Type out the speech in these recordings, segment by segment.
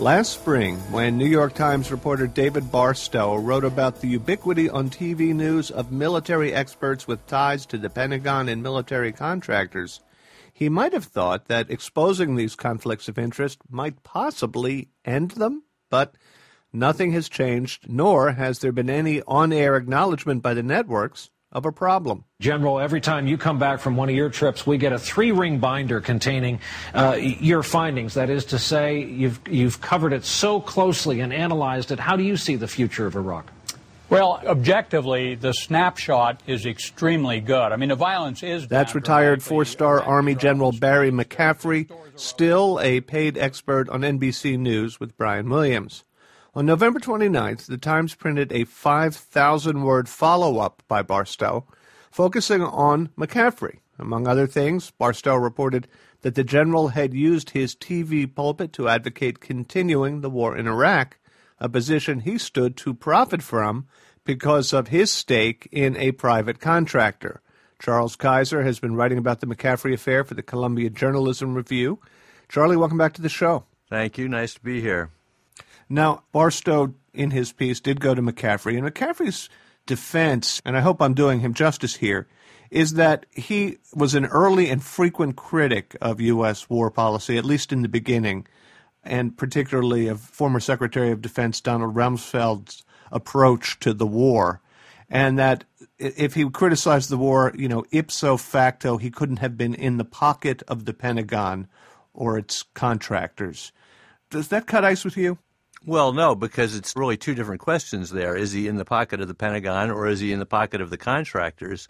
Last spring, when New York Times reporter David Barstow wrote about the ubiquity on TV news of military experts with ties to the Pentagon and military contractors, he might have thought that exposing these conflicts of interest might possibly end them, but nothing has changed, nor has there been any on-air acknowledgement by the networks of a problem. General, every time you come back from one of your trips, we get a 3-ring binder containing your findings. That is to say, you've covered it so closely and analyzed it. How do you see the future of Iraq? Well, objectively, the snapshot is extremely good. I mean, the violence is... That's retired 4-star Army General Barry McCaffrey, still a paid expert on NBC News with Brian Williams. On November 29th, the Times printed a 5,000-word follow-up by Barstow, focusing on McCaffrey. Among other things, Barstow reported that the general had used his TV pulpit to advocate continuing the war in Iraq, a position he stood to profit from because of his stake in a private contractor. Charles Kaiser has been writing about the McCaffrey affair for the Columbia Journalism Review. Charlie, welcome back to the show. Thank you. Nice to be here. Now, Barstow, in his piece, did go to McCaffrey, and McCaffrey's defense, and I hope I'm doing him justice here, is that he was an early and frequent critic of U.S. war policy, at least in the beginning, and particularly of former Secretary of Defense Donald Rumsfeld's approach to the war, and that if he criticized the war, ipso facto, he couldn't have been in the pocket of the Pentagon or its contractors. Does that cut ice with you? Well, no, because it's really two different questions there. Is he in the pocket of the Pentagon or is he in the pocket of the contractors?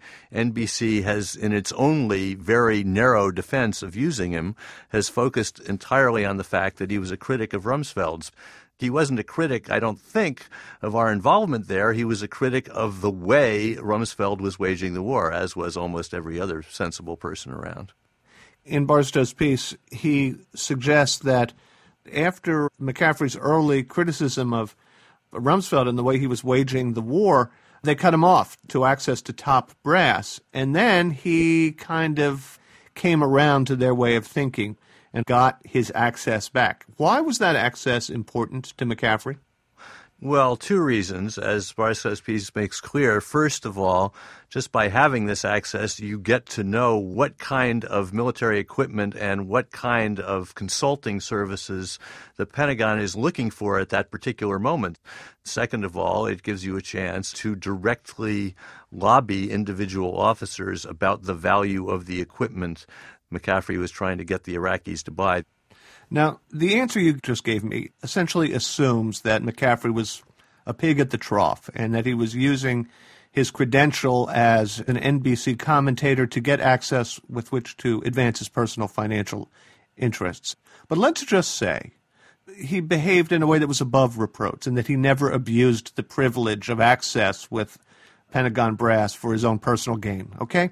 NBC has, in its only very narrow defense of using him, has focused entirely on the fact that he was a critic of Rumsfeld's. He wasn't a critic, I don't think, of our involvement there. He was a critic of the way Rumsfeld was waging the war, as was almost every other sensible person around. In Barstow's piece, he suggests that after McCaffrey's early criticism of Rumsfeld and the way he was waging the war, they cut him off to access to top brass. And then he kind of came around to their way of thinking and got his access back. Why was that access important to McCaffrey? Well, two reasons, as Barstow's piece makes clear. First of all, just by having this access, you get to know what kind of military equipment and what kind of consulting services the Pentagon is looking for at that particular moment. Second of all, it gives you a chance to directly lobby individual officers about the value of the equipment McCaffrey was trying to get the Iraqis to buy. Now, the answer you just gave me essentially assumes that McCaffrey was a pig at the trough and that he was using his credential as an NBC commentator to get access with which to advance his personal financial interests. But let's just say he behaved in a way that was above reproach and that he never abused the privilege of access with Pentagon brass for his own personal gain, okay?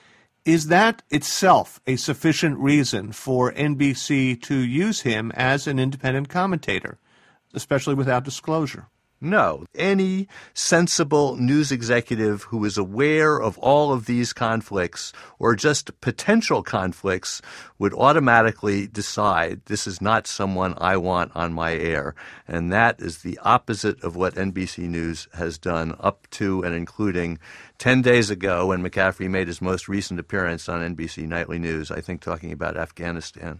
Is that itself a sufficient reason for NBC to use him as an independent commentator, especially without disclosure? No. Any sensible news executive who is aware of all of these conflicts or just potential conflicts would automatically decide this is not someone I want on my air. And that is the opposite of what NBC News has done up to and including 10 days ago when McCaffrey made his most recent appearance on NBC Nightly News, I think talking about Afghanistan.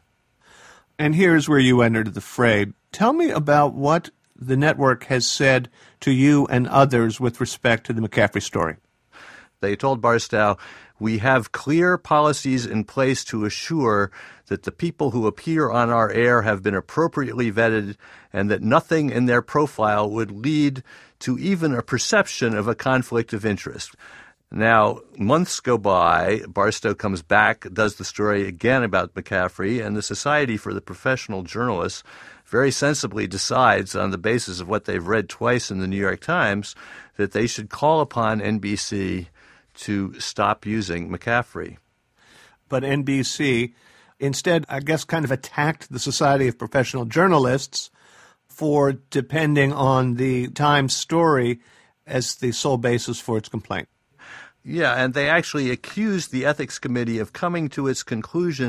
And here's where you entered the fray. Tell me about what the network has said to you and others with respect to the McCaffrey story. They told Barstow, we have clear policies in place to assure that the people who appear on our air have been appropriately vetted and that nothing in their profile would lead to even a perception of a conflict of interest. Now, months go by, Barstow comes back, does the story again about McCaffrey, and the Society for the Professional Journalists very sensibly decides on the basis of what they've read twice in the New York Times that they should call upon NBC to stop using McCaffrey. But NBC instead, I guess, kind of attacked the Society of Professional Journalists for depending on the Times story as the sole basis for its complaint. Yeah, and they actually accused the Ethics Committee of coming to its conclusion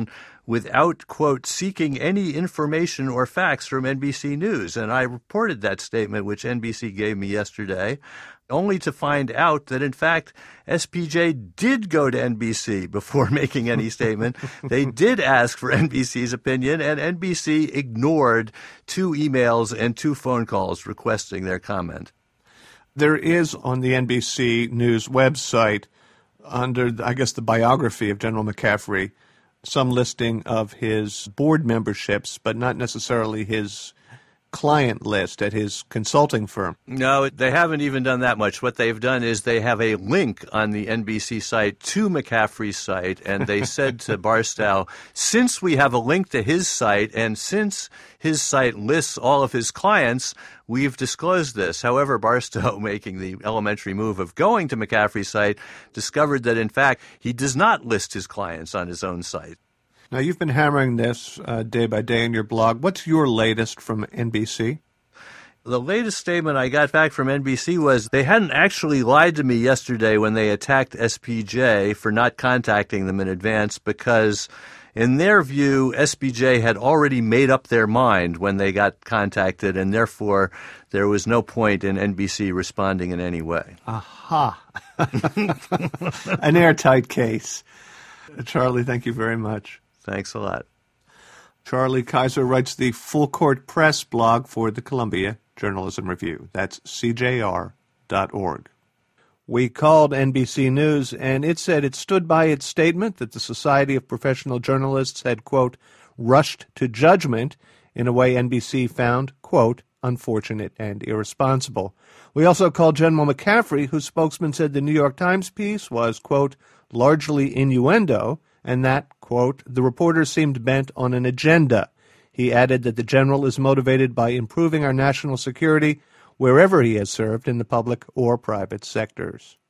without, quote, seeking any information or facts from NBC News. And I reported that statement, which NBC gave me yesterday, only to find out that, in fact, SPJ did go to NBC before making any statement. They did ask for NBC's opinion, and NBC ignored 2 emails and 2 phone calls requesting their comment. There is on the NBC News website, under, I guess, the biography of General McCaffrey, some listing of his board memberships, but not necessarily his client list at his consulting firm. No, they haven't even done that much. What they've done is they have a link on the NBC site to McCaffrey's site, and they said to Barstow, since we have a link to his site and since his site lists all of his clients, we've disclosed this. However, Barstow, making the elementary move of going to McCaffrey's site, discovered that, in fact, he does not list his clients on his own site. Now, you've been hammering this day by day in your blog. What's your latest from NBC? The latest statement I got back from NBC was they hadn't actually lied to me yesterday when they attacked SPJ for not contacting them in advance because, in their view, SPJ had already made up their mind when they got contacted, and therefore there was no point in NBC responding in any way. Aha. An airtight case. Charlie, thank you very much. Thanks a lot. Charlie Kaiser writes the Full Court Press blog for the Columbia Journalism Review. That's cjr.org. We called NBC News, and it said it stood by its statement that the Society of Professional Journalists had, quote, rushed to judgment in a way NBC found, quote, unfortunate and irresponsible. We also called General McCaffrey, whose spokesman said the New York Times piece was, quote, largely innuendo, and that, quote, the reporters seemed bent on an agenda. He added that the general is motivated by improving our national security wherever he has served in the public or private sectors.